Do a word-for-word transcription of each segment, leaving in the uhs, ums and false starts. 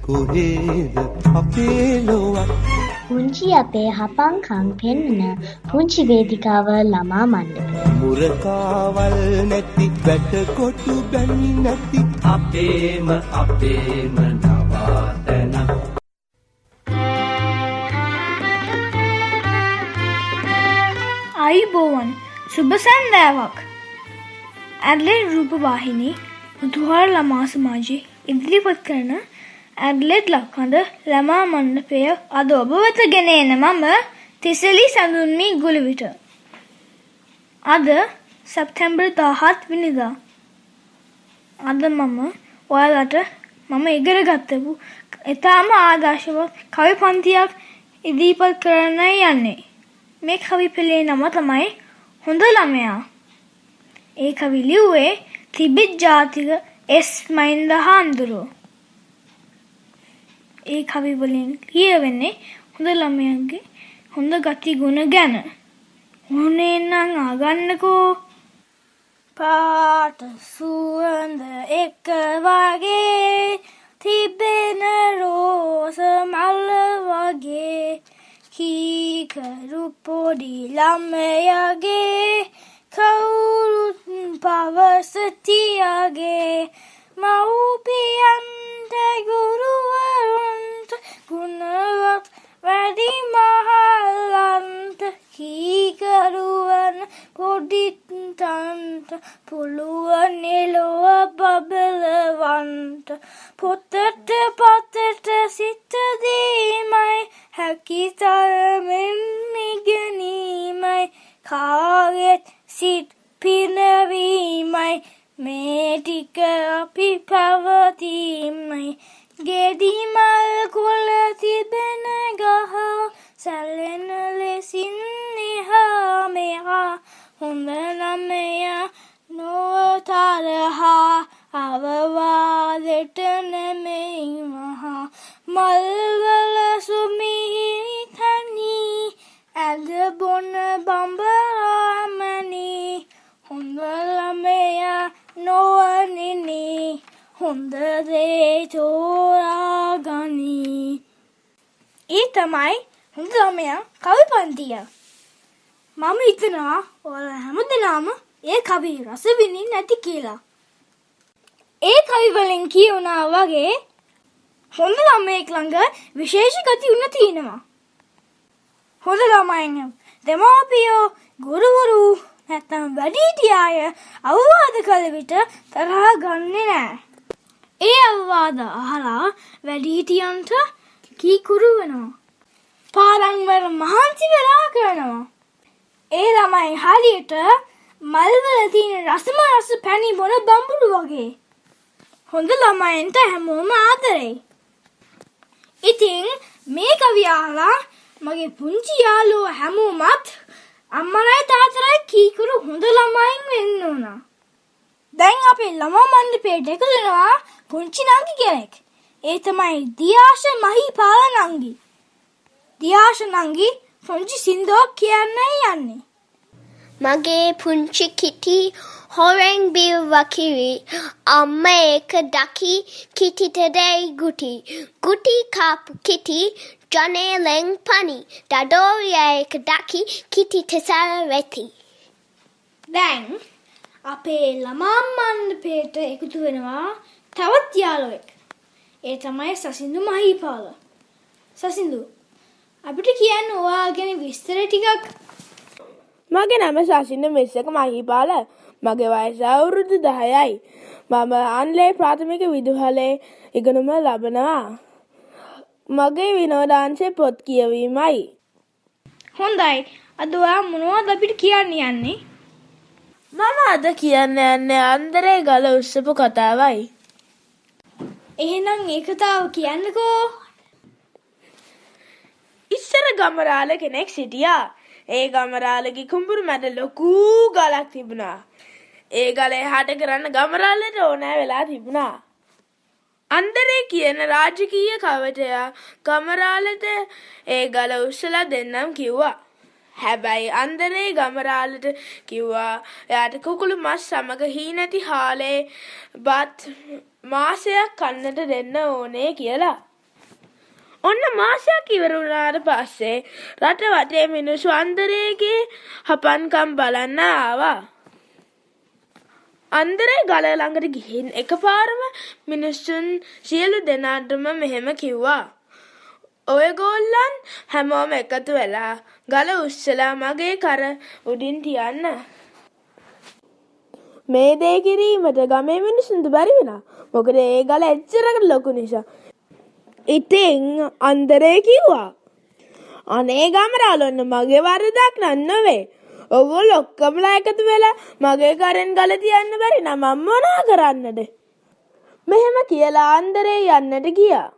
කොහේද අපේ ලොවක් පුංචි අපේ හපංකම් පෙන්න පුංචි වේදිකාව ළමා මණ්ඩපය මුරකාවල් නැති වැටකොටු බැනි නැති අපේම අපේම නවාතන ආයුබෝවන් සුබ සන්ධ්‍යාවක් ඇඩ්ලඩ් රූපවාහිනී මුතුහාර ළමා සමාජයේ ඉදිරිපත් කරන ඇඩ්ලඩ් ලක්හඬ ළමා මණ්ඩපය අද ඔබ වෙත ගෙන එන මම තිසලි සඳුන්මි ගුලිවිට. අද සැප්තැම්බර් දාහත් වෙනිදා. අද මම ඔයාලට මම ඉගෙන ගත්තපු ඉතාම ආදර්ශවත් කවි පන්තියක් ඉදිරිපත් කරන්නයි යන්නේ. මේ කවි පෙළේ නම තමයි හොඳ ළමයා. ඒ කවි ලිව්වේ තිබෙත් ජාතික එස් මහින්ද හාමුදුරුවෝ. ඒ කවි වලින් කියවෙන්නේ හොඳ ළමයාගේ හොඳ ගති ගුණ ගැන. ඕනේ නම් අහගන්නකෝ. පාට සුවඳ එක වගේ තිබෙන රෝස මල් වගේ කීකරු පොඩි ළමයාගේ කවුරුත් පවසතියගේ මව්පියන්ට ගුරුවරුන්ට ගුණවත් වැඩි මහල්ලන්ට කීකරුවන් පොඩිත්තන්ට පුළුවන් එලොව බබලවන්ට පොතට පතට සිත දීමයි හැකි තරමින් ඉගෙනීමයි කාගෙත් සිත් පිනවීමයි මේ ටික අපි පැවතීමයි ගෙඩි මල් කොළ තිබෙන ගහ සැලෙන ලෙසින් එහා මෙහා හොඳ ළමයා නොව තරහා අවවාදෙට නෙමෙයි මහා මල්වල සුමිහිරි තනී ඇද බොන බඹරාමනී හොඳ ළමයා නොවනිනී හොඳ දේ තෝරා ගනී. ඒ තමයි හොඳ ළමයා කවි පන්තිය. මම හිතනවා ඔයාලා හැමදෙනාම ඒ කවි රස විඳින්න නැති කියලා. ඒ කවි වලින් කියුණා වගේ හොඳ ළමයෙක් ළඟ විශේෂ ගති උන තියෙනවා. හොඳ ළමයින් දෙමාපියෝ ගුරුවරු නැත්නම් වැඩිහිටියාය අවවාද කළ විට තරහ ගන්නෙ නෑ. ඒ අවවාද අහලා වැඩිහිටියන්ට කීකුරු වෙනවා. පාරන් වල මහන්සි වෙලා කරනවා. ඒ ළමයි හරියට මල්වල තියෙන රසම රස පැණි බොන බම්බුළු වගේ. හොඳ ළමයින්ට හැමෝම ආදරෙයි. ඉතින් මේ කවිය අහලා මගේ පුංචි යාළුවෝ හැමෝමත් අම්මලයි තාත්තලයි කීකුරු හොඳ ළමයින් වෙන්න ඕන. දැන් අපේ ළමා මණ්ඩපයට එකතු වෙනවා පුංචි නංගි කෙනෙක්. ඒ තමයි දියාෂ මහීපාල නංගි. දියාෂ නංගි පුංචි සින්දුවක් කියන්නයි යන්නේ. මගේ පුංචි කිටි හොරෙන් බිව්වා කිරි අම්ම ඒක දකි කිටිට දෙයි ගුටි ගුටි කාපු කිටි ජනේලෙන් පනි දඩෝරිය ඒක දකි කිටිට සරවෙති. දැන් අපේ ළමා මණ්ඩපයට එකතු වෙනවා තවත් යාළුවෙක්. ඒ තමයි සසින්දු මහීපාල. සසින්දු අපිට කියන්න ඔයා ගැන විස්තර ටිකක්. මගේ නම සසින්දු මිස්සක මහීපාල. මගේ වයස අවුරුදු දහයයි. මම ආන්ලේ ප්‍රාථමික විදුහලේ ඉගෙනුම ලබනවා. මගේ විනෝදාංශයේ පොත් කියවීමයි. හොඳයි. අද ඔයා මොනවද අපිට කියන්න යන්නේ? මම අද කියන්න යන්නේ අන්දරේ ගල උස්සපු කතාවයි. එහෙනම් ඒ කතාව කියන්නකෝ. ඉස්සර ගමරාල කෙනෙක් සිටියා. ඒ ගමරාලගේ කුඹුරු මැද ලොකු ගලක් තිබුණා. ඒ ගල එහාට කරන්න ගමරාලට ඕනෑ වෙලා තිබුණා. අන්දරේ කියන රාජකීය කවටයා ගමරාලට ඒ ගල උස්සලා දෙන්නම් කිව්වා. හැබැයි අන්දරේ ගමරාලට කිව්වා එයාට කුකුළු මස් සමග හීනැති හාලේ බත් මාසයක් කන්නට දෙන්න ඕනේ කියලා. ඔන්න මාසයක් ඉවර වුණාට පස්සේ රට වටේ මිනිස්සු අන්දරේගේ හපන්කම් බලන්න ආවා. අන්දරේ ගල ළඟට ගිහින් එකපාරම මිනිස්සුන් සියලු දෙනාටම මෙහෙම කිව්වා. ඔයගොල්ලන් හැමෝම එකතු වෙලා ගල උස්සලා මගේ කර උඩින් තියන්න. මේ දේ කිරීමට ගමේ මිනිස්සුන්ට බැරි වුණා. මොකද ඒ ගල එච්චරකට ලොකු නිසා. ඉතින් අන්දරේ කිව්වා අනේ ගමරාලොන්න මගේ වරදක් නන්නවේ. ඔගොල්ලෝ ඔක්කොමලා එකතු වෙලා මගේ කරෙන් ගල තියන්න බැරි නම් මම මොනා කරන්නද? මෙහෙම කියලා අන්දරේ යන්නට ගියා.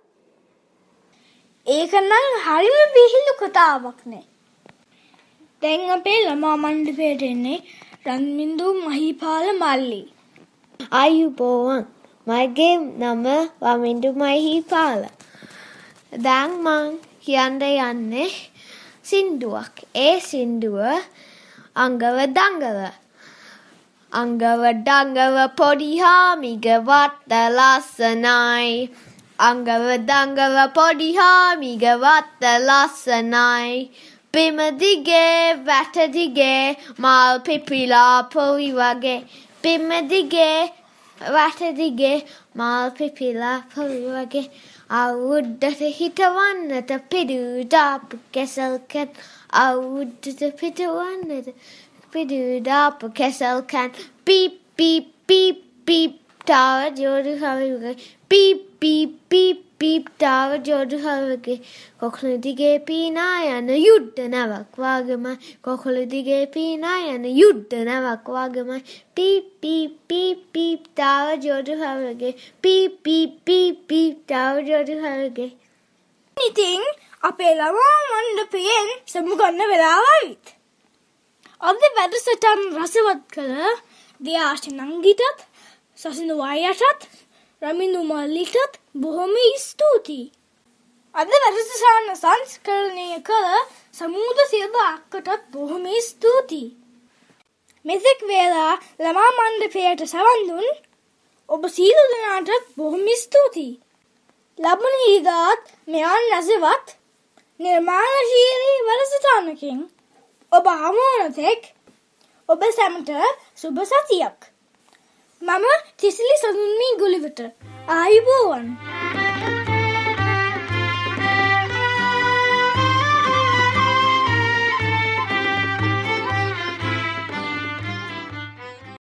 ඒක නම් හරිම විහිළු කතාවක් නේ. දැන් අපේ ළමා මණ්ඩපයට එන්නේ රන්මින්දු මහිපාල මල්ලි. ආයුබෝවන්. මගේ නම රමින්දු මහිපාල. දැන් මං කියන්න යන්නේ සින්දුවක්. ඒ සින්දුව අංගව දංගව. අංගව දංගව පොඩි හාමිගවත් ලස්සනයි. අංගව දංගව පොඩි හාමිගවත් ලස්සනයි. බිම දිගේ වැට දිගේ මල් පිපිලා පොයි වගේ. බිම දිගේ වැට දිගේ මල් පිපිලා පොයි වගේ. අවුද්දට හිටවන්නට පිඩු දාපු කෙසල්කන්. අවුද්දට පිටවන්නට පිඩු දාපු කෙසල්කන්. පීප් පීප් පීප් පීප් තාව ජෝඩු හවුගේ. පීප් පීප් පීප් පීප් තාව ජෝඩු හවුගේ. කොකුළු දිගේ පීනා යන යුද්ධ නැවක් වාගමයි. කොකුළු දිගේ පීනා යන යුද්ධ නැවක් වාගමයි. පීප් පීප් පීප් පීප් තාව ජෝඩු හවුගේ. පීප් පීප් පීප් පීප් තාව ජෝඩු හවුගේ. ඉතින් අපේ ළමා මණ්ඩපයෙන් සමුගන්න වෙලාව ආවිත්. අද වැඩසටහන රසවත් කළ දියාෂ නංගිටත් සසිඳු අයියටත් රමින්දු මල්ලිටත් බොහොම ස්තුතියි. අද වැඩසටහන සංස්කරණය කළ සමූද සියද අක්කටත් බොහොම ස්තුතියි. මෙතෙක් වේලා ළමා මණ්ඩපයට සවන් දුන් ඔබ සියලු දෙනාටත් බොහොම ස්තුතියි. ලබන ඉරිදාත් මෙවන් රසවත් නිර්මාණශීලී වැඩසටහනකින් ඔබ හමු වන තෙක් ඔබ සැමට සුබ සතියක්. මම තිසිලි සඳුන්මී ගුලිවට ආයුබෝවන්.